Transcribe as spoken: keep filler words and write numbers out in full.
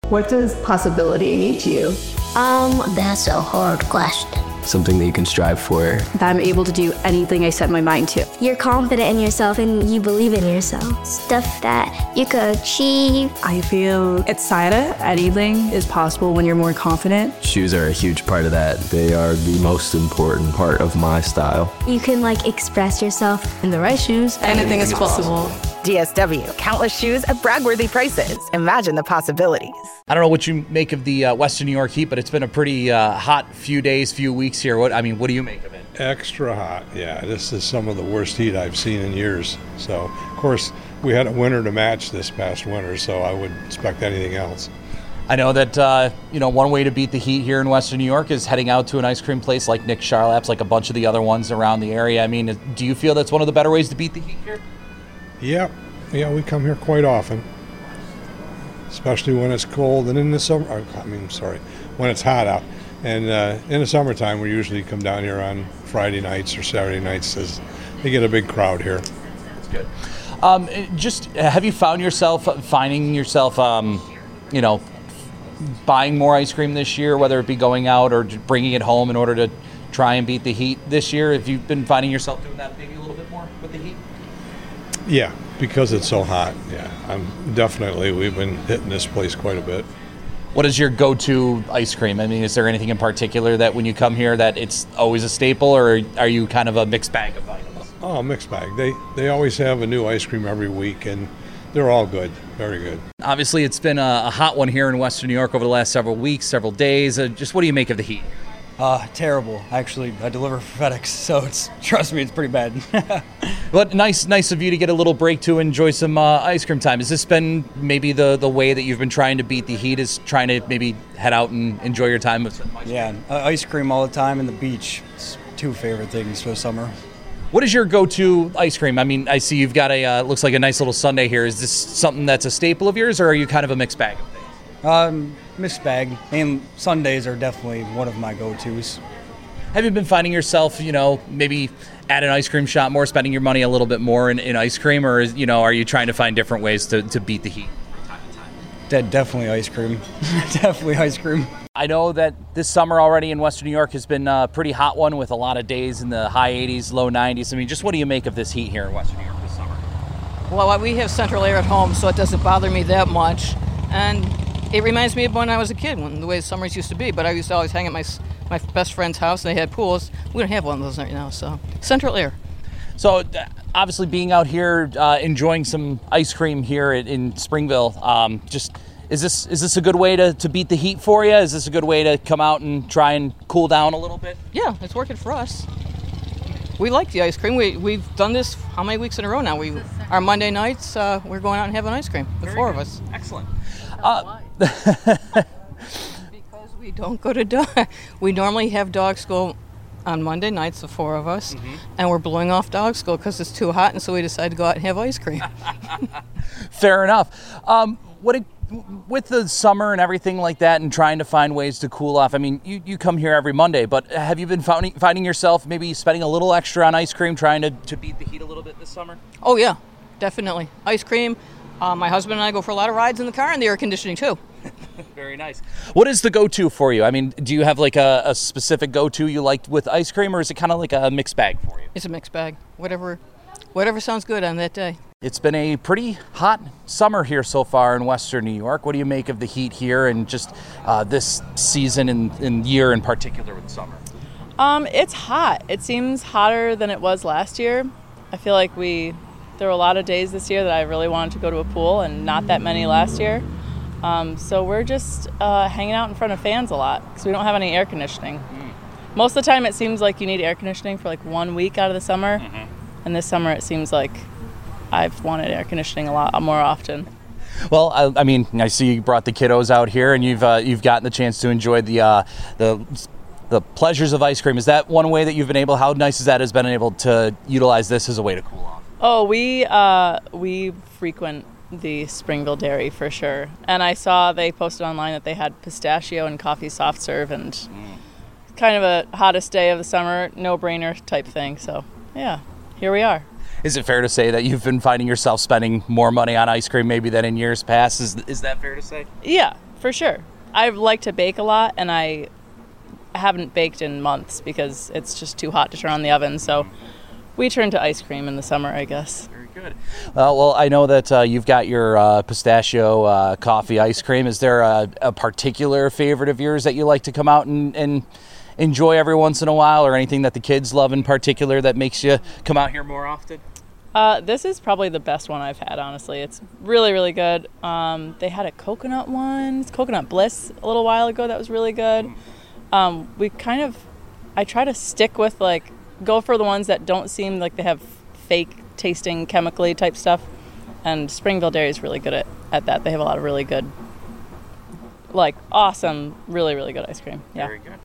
What does possibility mean to you? Um, that's a hard question. Something that you can strive for. That I'm able to do anything I set my mind to. You're confident in yourself and you believe in yourself. Stuff that you could achieve. I feel excited. Anything is possible when you're more confident. Shoes are a huge part of that. They are the most important part of my style. You can like express yourself. In the right shoes, anything, anything is possible. possible. D S W, countless shoes at brag-worthy prices. Imagine the possibilities. I don't know what you make of the uh, Western New York heat, but it's been a pretty uh, hot few days, few weeks here. What I mean, what do you make of it? Extra hot, yeah. This is some of the worst heat I've seen in years. So, of course, we had a winter to match this past winter, so I wouldn't expect anything else. I know that, uh, you know, one way to beat the heat here in Western New York is heading out to an ice cream place like Nick Charlap's, like a bunch of the other ones around the area. I mean, do you feel that's one of the better ways to beat the heat here? Yep. Yeah, we come here quite often, especially when it's cold, and in the summer, I mean, sorry, when it's hot out. And uh, in the summertime, we usually come down here on Friday nights or Saturday nights as they get a big crowd here. That's good. Um, just, have you found yourself finding yourself, um, you know, buying more ice cream this year, whether it be going out or bringing it home in order to try and beat the heat this year? Have you been finding yourself doing that maybe a little bit more with the heat? Yeah, because it's so hot. Yeah, I'm definitely, we've been hitting this place quite a bit. What is your go-to ice cream? I mean, is there anything in particular that when you come here that it's always a staple, or are you kind of a mixed bag of items? Oh, mixed bag. They they always have a new ice cream every week, and they're all good, very good. Obviously, it's been a, a hot one here in Western New York over the last several weeks, several days. Uh, just what do you make of the heat? Uh, terrible. Actually, I deliver for FedEx, so it's trust me, it's pretty bad. But nice, nice of you to get a little break to enjoy some uh, ice cream time. Has this been maybe the, the way that you've been trying to beat the heat? Is trying to maybe head out and enjoy your time with some ice cream? Yeah, uh, ice cream all the time and the beach. It's two favorite things for the summer. What is your go-to ice cream? I mean, I see you've got a uh, looks like a nice little sundae here. Is this something that's a staple of yours, or are you kind of a mixed bag of things? Um, mixed bag. And Sundays are definitely one of my go-tos. Have you been finding yourself, you know, maybe at an ice cream shop more, spending your money a little bit more in, in ice cream, or, is, you know, are you trying to find different ways to, to beat the heat? De- definitely ice cream. Definitely ice cream. I know that this summer already in Western New York has been a pretty hot one with a lot of days in the high eighties, low nineties. I mean, just what do you make of this heat here in Western New York this summer? Well, we have central air at home, so it doesn't bother me that much. And it reminds me of when I was a kid, when the way summers used to be. But I used to always hang at my my best friend's house, and they had pools. We don't have one of those right now, so central air. So obviously being out here, uh, enjoying some ice cream here in, in Springville, um, just is this is this a good way to, to beat the heat for you? Is this a good way to come out and try and cool down a little bit? Yeah, it's working for us. We like the ice cream. We, we've done this how many weeks in a row now? We Our Monday nights, uh, we're going out and having ice cream, the Very four good. of us. Excellent. Uh, because we don't go to dog. We normally have dog school on Monday nights, the four of us, mm-hmm. and we're blowing off dog school because it's too hot, and so we decided to go out and have ice cream. Fair enough. Um, what it, with the summer and everything like that, and trying to find ways to cool off, I mean, you, you come here every Monday, but have you been finding, finding yourself maybe spending a little extra on ice cream, trying to, to beat the heat a little bit this summer? Oh, yeah, definitely. Ice cream. Uh, my husband and I go for a lot of rides in the car and the air conditioning, too. Very nice. What is the go-to for you? I mean, do you have like a, a specific go-to you like with ice cream, or is it kind of like a mixed bag for you? It's a mixed bag. Whatever, whatever sounds good on that day. It's been a pretty hot summer here so far in Western New York. What do you make of the heat here and just uh, this season and, and year in particular with summer? Um, it's hot. It seems hotter than it was last year. I feel like we there were a lot of days this year that I really wanted to go to a pool and not that many last year. Um, so we're just uh, hanging out in front of fans a lot because we don't have any air conditioning. Mm. Most of the time it seems like you need air conditioning for like one week out of the summer. Mm-hmm. And this summer it seems like I've wanted air conditioning a lot more often. Well, I, I mean, I see you brought the kiddos out here, and you've uh, you've gotten the chance to enjoy the uh, the the pleasures of ice cream. Is that one way that you've been able? How nice is that? Has been able to utilize this as a way to cool off? Oh, we uh, we frequent the Springville Dairy for sure, and I saw they posted online that they had pistachio and coffee soft serve, and mm. kind of a hottest day of the summer, no brainer type thing. So yeah, here we are. Is it fair to say that you've been finding yourself spending more money on ice cream maybe than in years past? Is is that fair to say? Yeah, for sure. I like to bake a lot, and I haven't baked in months because it's just too hot to turn on the oven. So we turn to ice cream in the summer, I guess. Very good. Uh, well, I know that uh, you've got your uh, pistachio uh, coffee ice cream. Is there a, a particular favorite of yours that you like to come out and, and enjoy every once in a while, or anything that the kids love in particular that makes you come out here more often? Uh, this is probably the best one I've had, honestly. It's really, really good. Um, they had a coconut one, Coconut Bliss, a little while ago that was really good. Um, we kind of, I try to stick with, like, go for the ones that don't seem like they have fake tasting chemically type stuff. And Springville Dairy is really good at, at that. They have a lot of really good, like, awesome, really, really good ice cream. Yeah. Very good.